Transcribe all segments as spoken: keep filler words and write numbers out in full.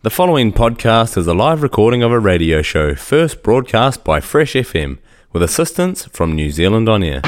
The following podcast is a live recording of a radio show first broadcast by Fresh F M with assistance from New Zealand On Air.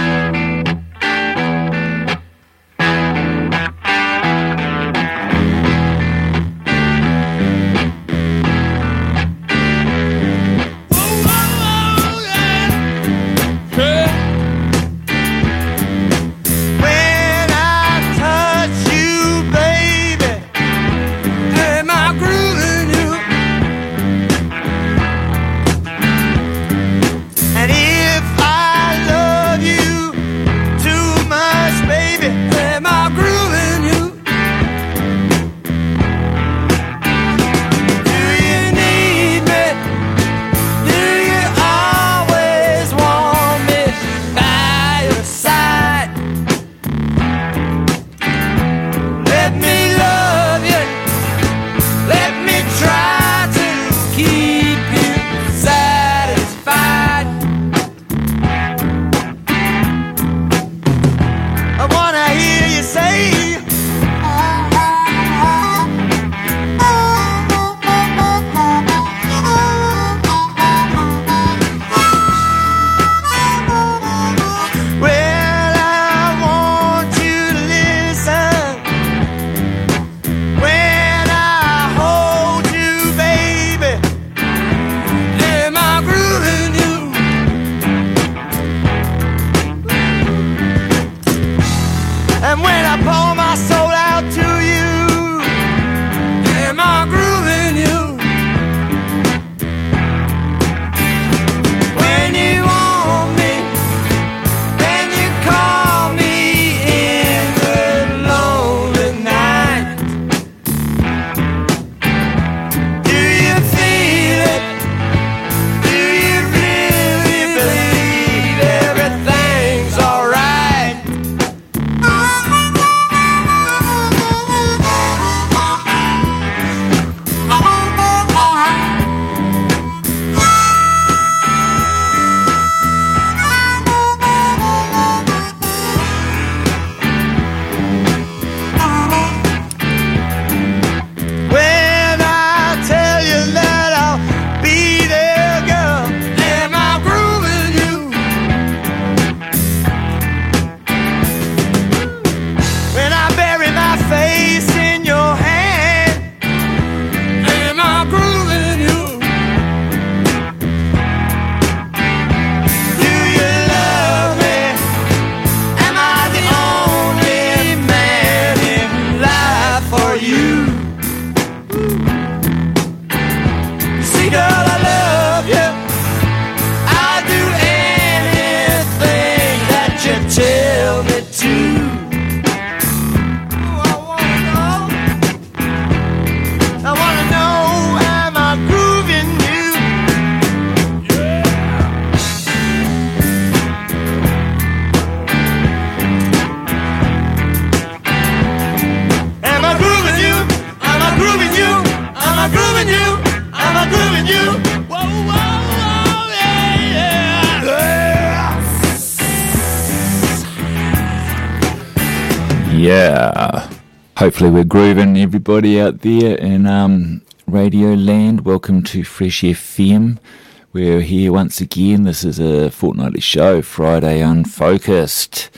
Yeah, hopefully we're grooving, everybody out there in um, Radio Land. Welcome to Fresh F M. We're here once again. This is a fortnightly show, Friday Unfocused.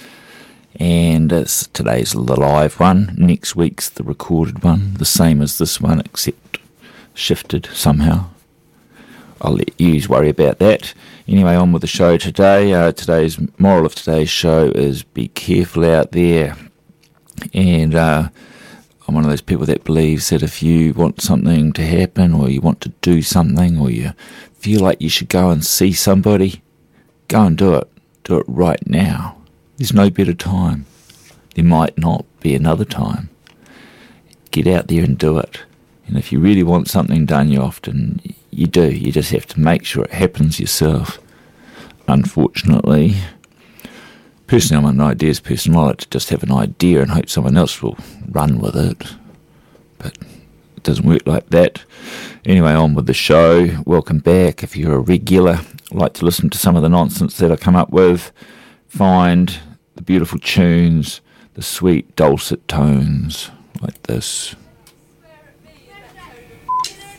And it's, today's the live one. Next week's the recorded one. The same as this one, except shifted somehow. I'll let you worry about that. Anyway, on with the show today. Uh, today's moral of today's show is be careful out there. And uh, I'm one of those people that believes that if you want something to happen or you want to do something or you feel like you should go and see somebody, go and do it. Do it right now. There's no better time. There might not be another time. Get out there and do it. And if you really want something done, you often, you do. You just have to make sure it happens yourself. Unfortunately, personally, I'm an ideas person. I like to just have an idea and hope someone else will run with it. But it doesn't work like that. Anyway, on with the show. Welcome back. If you're a regular, like to listen to some of the nonsense that I come up with, find the beautiful tunes, the sweet dulcet tones like this.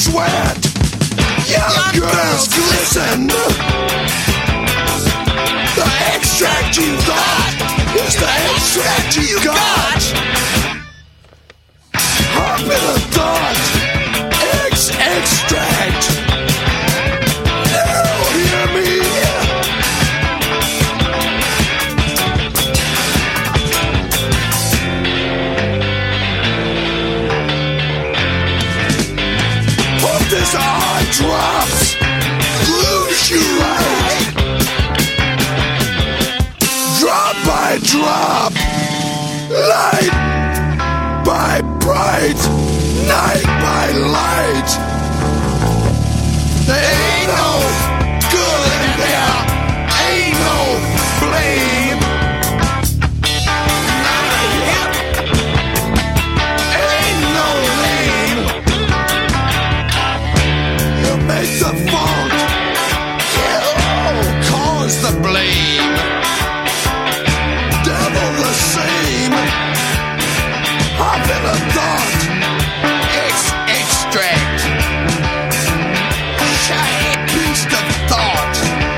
sweat. Young girls glisten. The extract you got is the extract you got. Hop in a thought. X extract. Now hear me. Put this on drops. Lose you right. Drop by drop. Light by bright. Night by light. There ain't no good in there. Ain't no blame. Not a hip. Ain't no lame. You make the fault. You cause the blame. Devil the same. Hop in a thought. Extract. Giant beast of thought.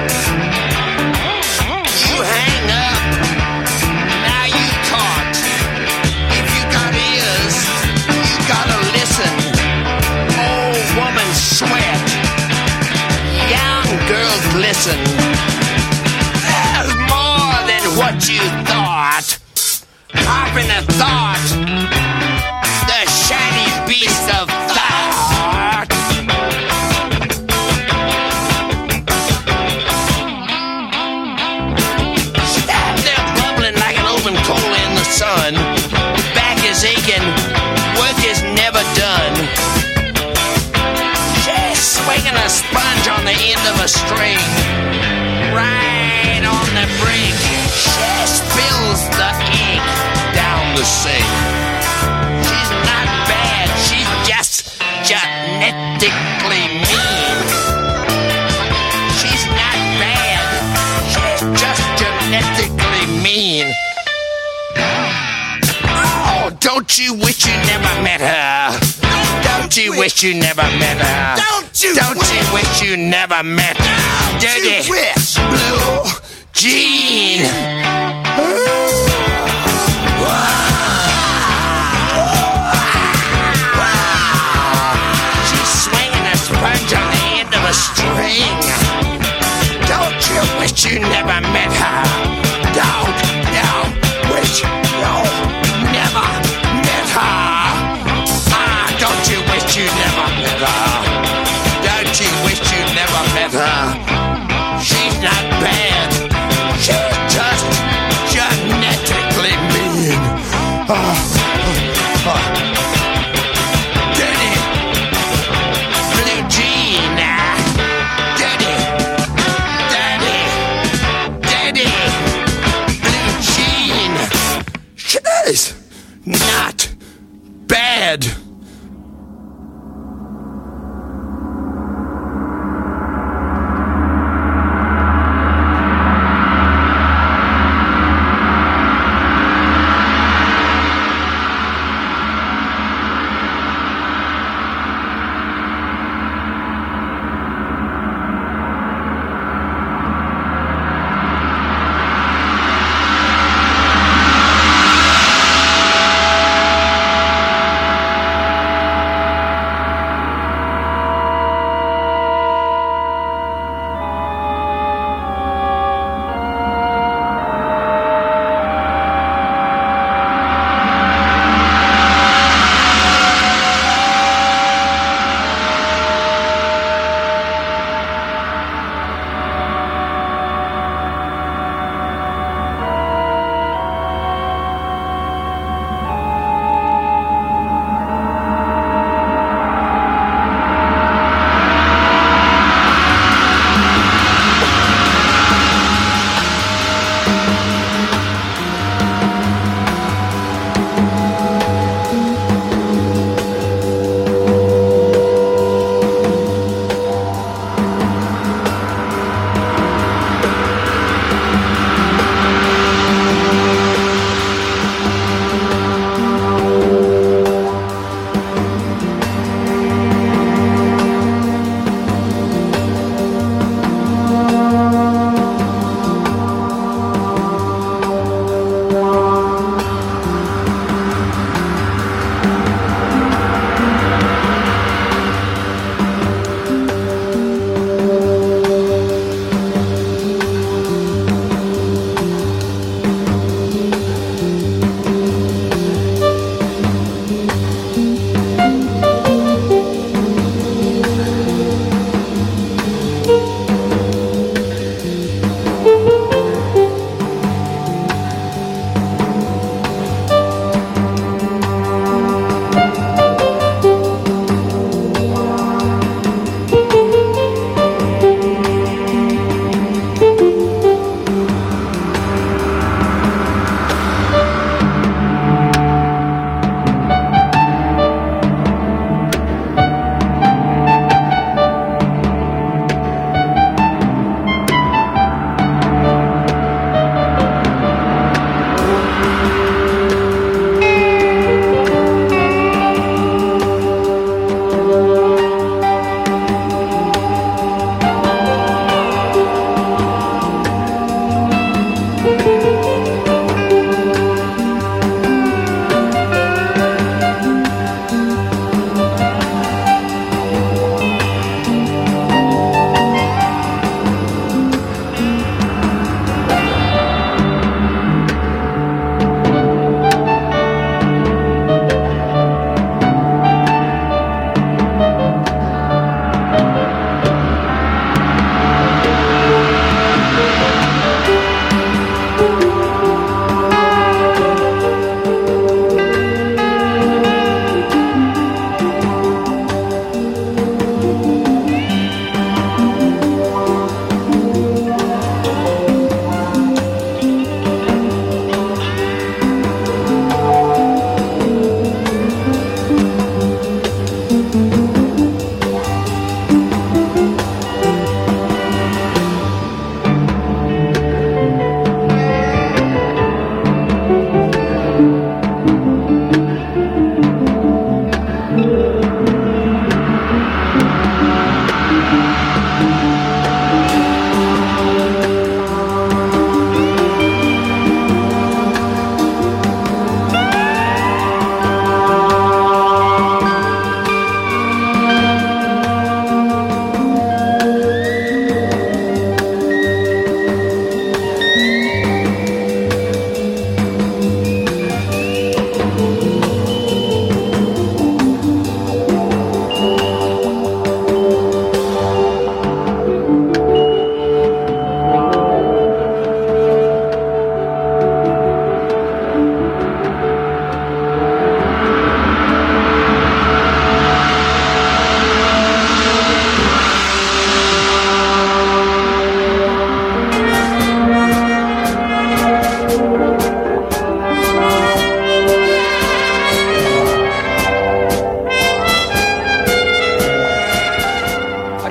You hang up. Now you caught. If you got ears, you gotta listen. Old woman sweat. Young girl glisten. There's more than what you thought. Hop in a thought. The shiny beast of thought. Stand there bubbling like an open coal in the sun. Back is aching, work is never done. She's swinging a sponge on the end of a string. Right on the brink. She spills the ink down the sink. She's not bad, she's just genetically mean. She's not bad, she's just genetically mean. Oh, don't you wish you never met her? Don't you wish you never met her? Don't you, don't wish, you wish you never met her? Dirty you wish, Blue Jean. She's swinging a sponge on the end of a string. Don't you wish you never met her? Don't, don't wish you never met her. Ah, don't you wish you never met her? Don't you wish you never met her? She's not bad. She's just genetically mean. Ah, ah, ah. Dirty Blue Jean. Dirty, dirty, dirty Blue Jean. She's not bad.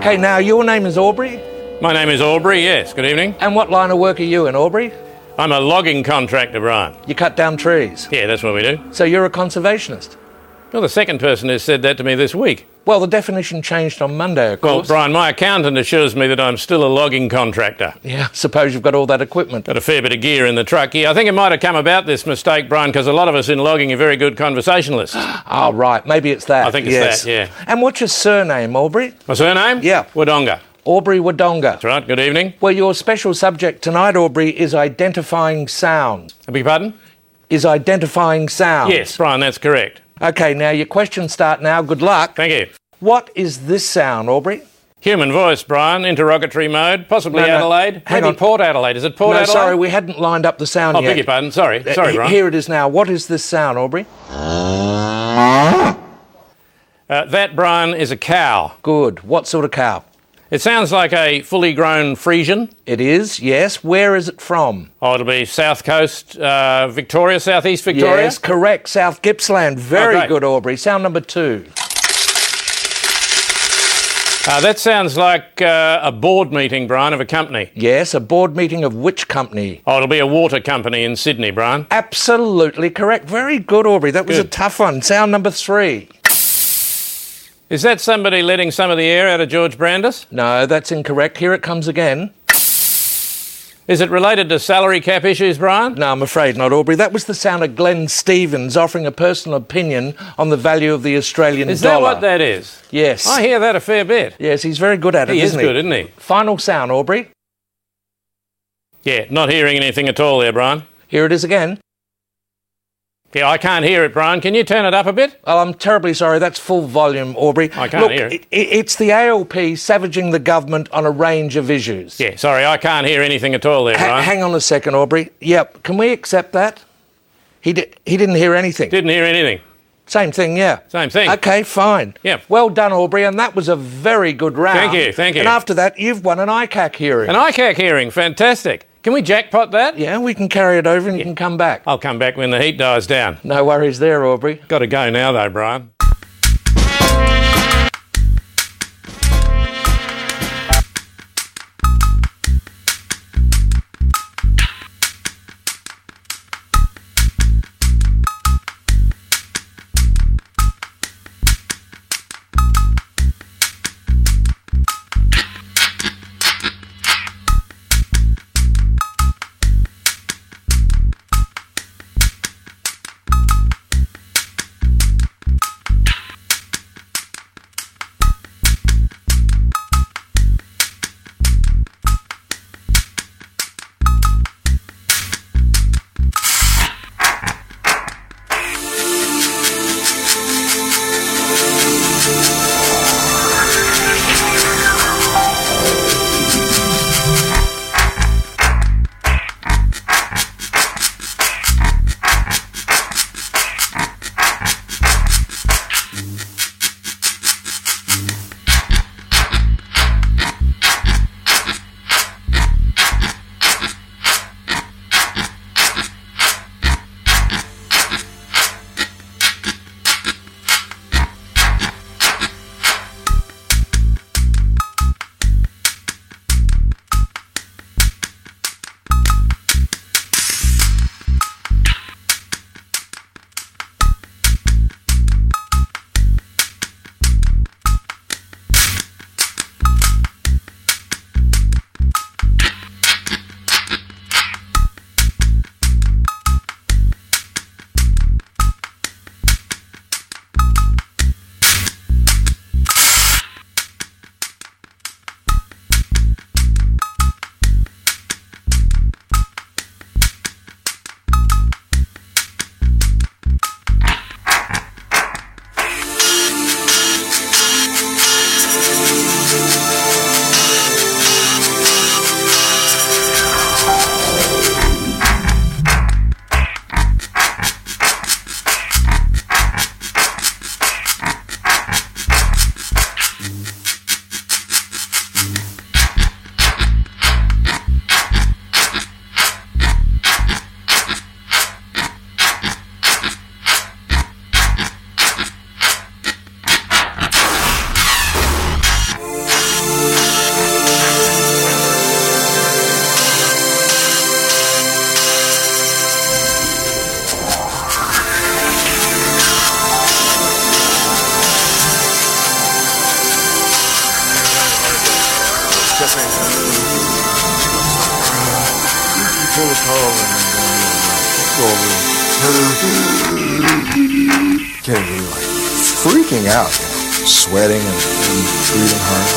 Okay, now your name is Aubrey, My name is Aubrey, yes. Good evening. and what line of work are you in, Aubrey? I'm a logging contractor, Brian. You cut down trees, Yeah, that's what we do. so you're a conservationist. You're the second person who's said that to me this week. Well, the definition changed on Monday, of Well, course. Brian, my accountant assures me that I'm still a logging contractor. Yeah, suppose you've got all that equipment. Got a fair bit of gear in the truck. Yeah, I think it might have come about this mistake, Brian, because a lot of us in logging are very good conversationalists. Oh, right, maybe it's that. I think it's yes. that, yeah. And what's your surname, Aubrey? My surname? Yeah. Wodonga. Aubrey Wodonga. That's right. Good evening. Well, your special subject tonight, Aubrey, is identifying sound. I beg your pardon? Is identifying sound. Yes, Brian, that's correct. Okay, now your questions start now. Good luck. Thank you. What is this sound, Aubrey? Human voice, Brian, interrogatory mode, possibly No, no. Adelaide. Hang Maybe on. Port Adelaide. Is it Port no, Adelaide? sorry, we hadn't lined up the sound Oh, yet. beg your pardon. Sorry. Uh, Sorry, he- Brian. Here it is now. What is this sound, Aubrey? Uh, that, Brian, is a cow. Good. What sort of cow? It sounds like a fully grown Friesian. It is, yes. Where is it from? Oh, it'll be South Coast, uh, Victoria, Southeast Victoria. Yes, correct. South Gippsland. Very Oh, great. good, Aubrey. Sound number two. Uh, that sounds like uh, a board meeting, Brian, of a company. Yes, a board meeting of which company? Oh, it'll be a water company in Sydney, Brian. Absolutely correct. Very good, Aubrey. That was Good. a tough one. Sound number three. Is that somebody letting some of the air out of George Brandis? No, that's incorrect. Here it comes again. Is it related to salary cap issues, Brian? No, I'm afraid not, Aubrey. That was the sound of Glenn Stevens offering a personal opinion on the value of the Australian Is dollar. that what that is? Yes. I hear that a fair bit. Yes, he's very good at it, He is isn't good, isn't he? Final sound, Aubrey. Yeah, not hearing anything at all there, Brian. Here it is again. Yeah, I can't hear it, Brian. Can you turn it up a bit? Oh, I'm terribly sorry. That's full volume, Aubrey. I can't Look, hear it. it- It's the A L P savaging the government on a range of issues. Yeah, sorry, I can't hear anything at all there, Ha- Brian. hang on a second, Aubrey. Yep. Can we accept that? He di- he didn't hear anything. Didn't hear anything. Same thing, yeah. Same thing. Okay, fine. Yep. Well done, Aubrey, and that was a very good round. Thank you, thank you. And after that, you've won an I C A C hearing. An I C A C hearing, fantastic. Can we jackpot that? Yeah, we can carry it over and you can come back. I'll come back when the heat dies down. No worries there, Aubrey. Got to go now, though, Brian. Pull the car over and then go over. Kennedy, like, freaking out, you know, sweating and, and breathing hard.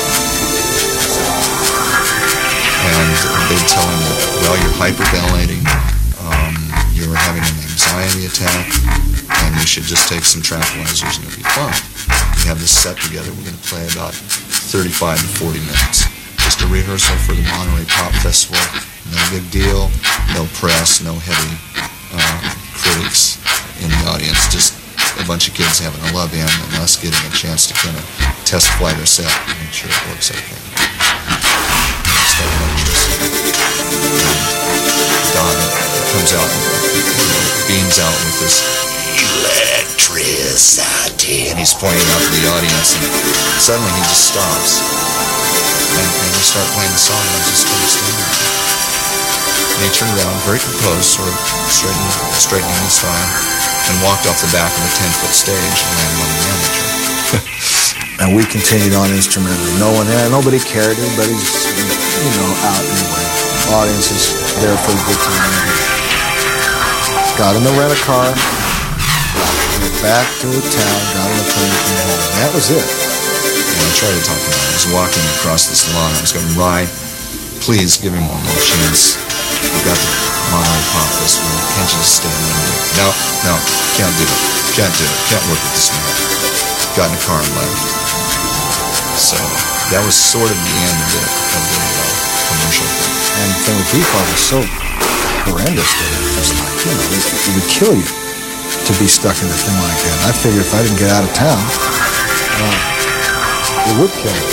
And they'd tell him that, well, you're hyperventilating, um, you're having an anxiety attack, and you should just take some tranquilizers and it'll be fine. We have this set together. We're going to play about thirty-five to forty minutes. Just a rehearsal for the Monterey Pop Festival. No big deal, no press, no heavy uh, critics in the audience, just a bunch of kids having a love in and us getting a chance to kind of test flight our set and make sure it works okay. It's like electricity. Don comes out and, you know, beams out with this electricity, and he's pointing out to the audience, and suddenly he just stops, and, and we start playing the song, and I just kind of stand there. And he turned around, very composed, sort of straightening, straightening his tie, and walked off the back of a ten-foot stage and landed on the manager. And we continued on instrumentally. No one there, nobody cared. Everybody's, you know, out anyway. Audience is there for a good time. Got in the rent-a-car, went back to the town, got on the plane, came home. And that was it. And I tried to talk to him. I was walking across this lawn. I was going, Rye, please give him one more chance. We've got the Monterey Pop Festival. Can't you just stay in there? No, no, can't do it. Can't do it. Can't work with this man. Got in the car and left. So that was sort of the end of the, of the uh, commercial thing. And the thing with Bebop was so horrendous that it was like, you know, it, it would kill you to be stuck in a thing like that. And I figured if I didn't get out of town, uh, it would kill me.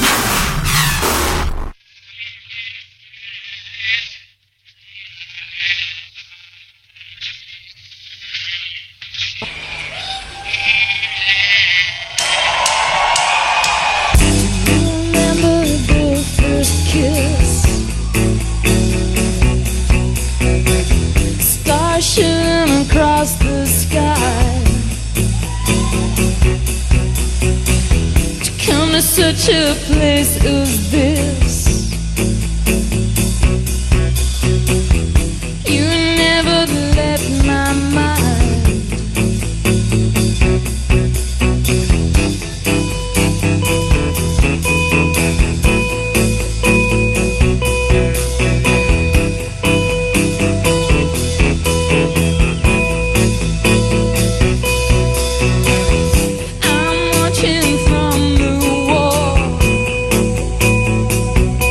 Such a place as this, you never left my mind. I'm watching from the wall.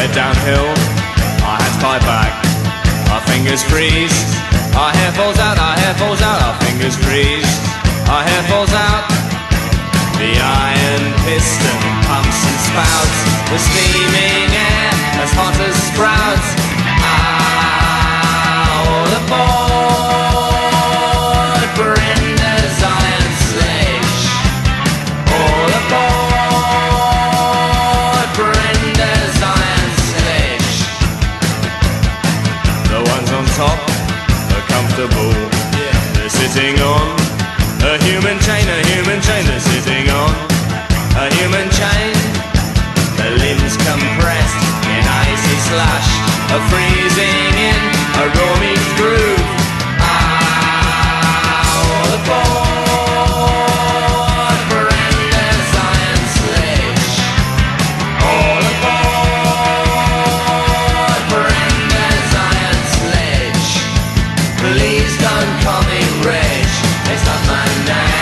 head downhill, our hands tie back, our fingers freeze, our hair falls out, our hair falls out, our fingers freeze, our hair falls out. The iron piston pumps and spouts, the steaming air as hot as sprouts. Ah, all aboard Brenda's iron sledge. All aboard Brenda's iron sledge. The ones on top are comfortable, they're sitting on a human chain, a human chain, they're sitting on a human chain. The limbs compressed in icy slush, a freezing in a raw meat groove. Ah, all aboard Brenda's iron sledge. All aboard Brenda's iron sledge. Please don't call me Reg, it's not my name.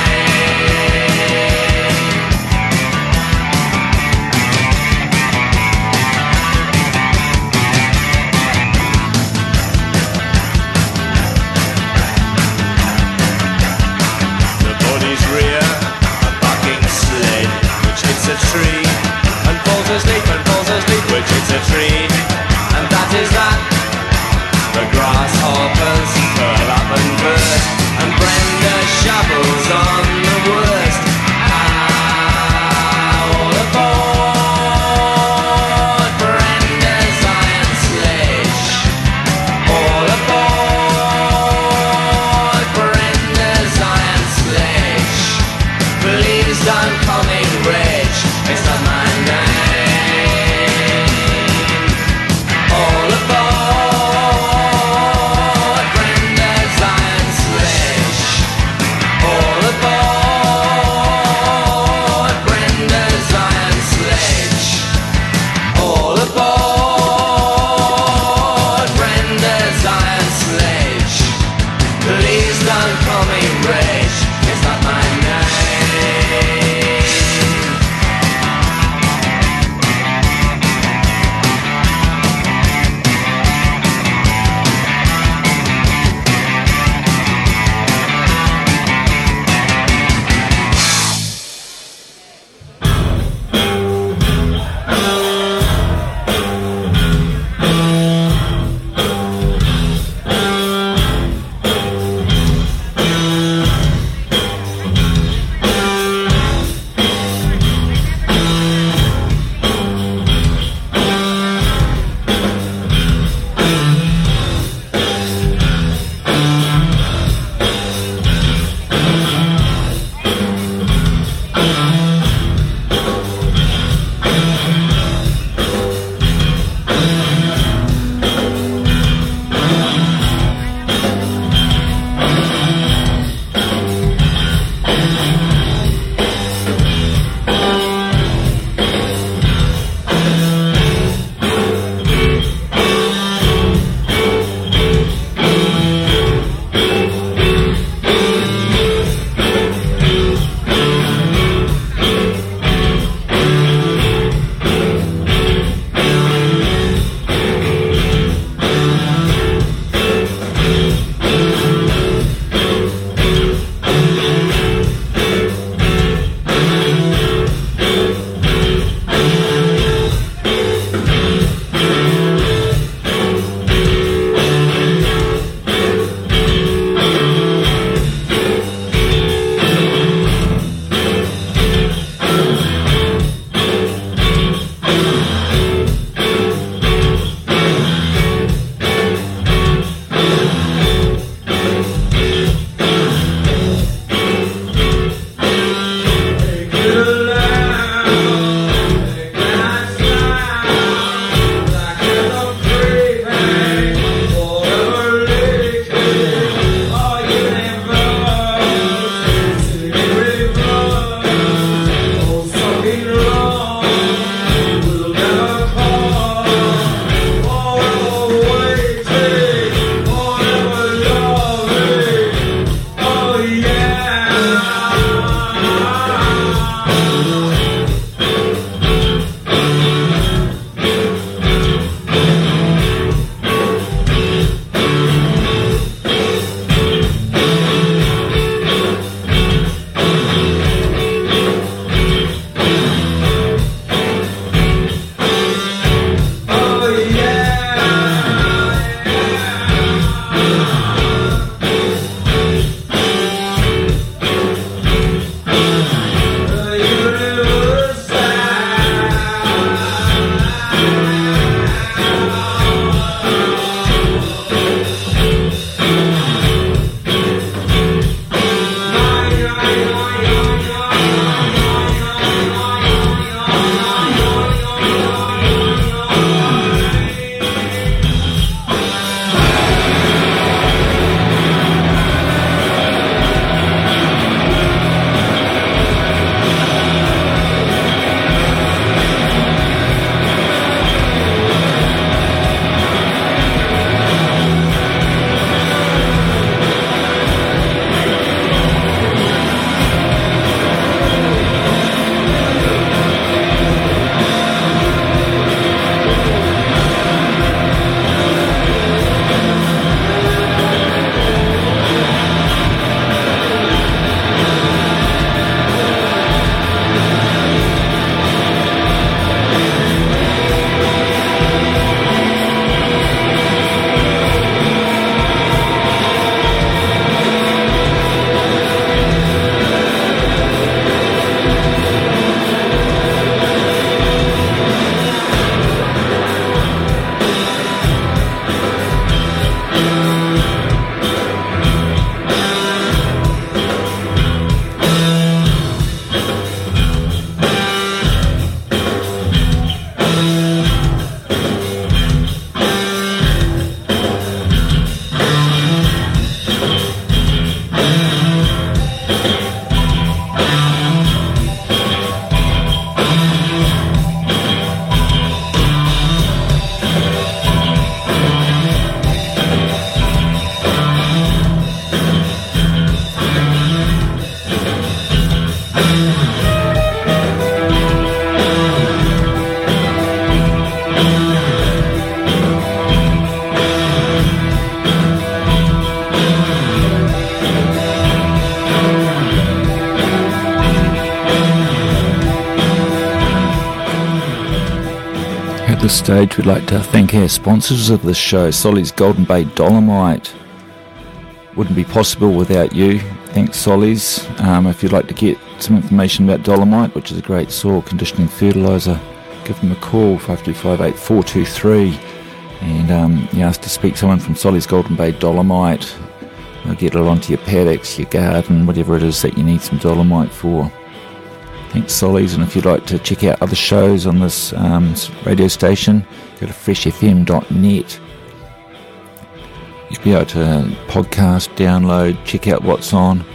stage, we'd like to thank our sponsors of this show, Solly's Golden Bay Dolomite. Wouldn't be possible without you. Thanks, Solly's. Um, if you'd like to get some information about Dolomite, which is a great soil conditioning fertiliser, give them a call, five two five, eight four two three, and um, you ask to speak to someone from Solly's Golden Bay Dolomite. They'll get it onto your paddocks, your garden, whatever it is that you need some Dolomite for. Thanks, Solly's. And if you'd like to check out other shows on this um, radio station, go to fresh f m dot net. You'll be able to podcast, download, check out what's on.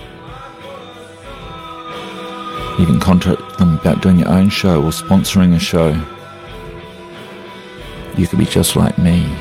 You can contact them about doing your own show or sponsoring a show. You could be just like me.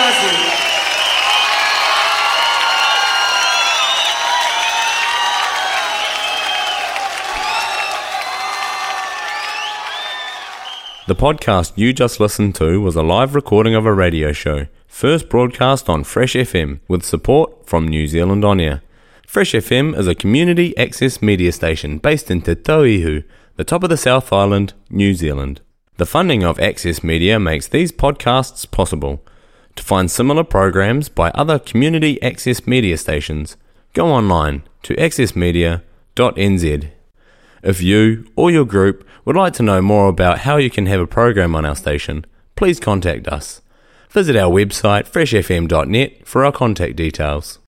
Nicely. The podcast you just listened to was a live recording of a radio show, first broadcast on Fresh F M, with support from New Zealand On Air. Fresh F M is a community access media station based in Te Tauihu, the top of the South Island, New Zealand. The funding of Access Media makes these podcasts possible. To find similar programs by other community access media stations, go online to access media dot n z. If you or your group would like to know more about how you can have a program on our station, please contact us. Visit our website fresh f m dot net for our contact details.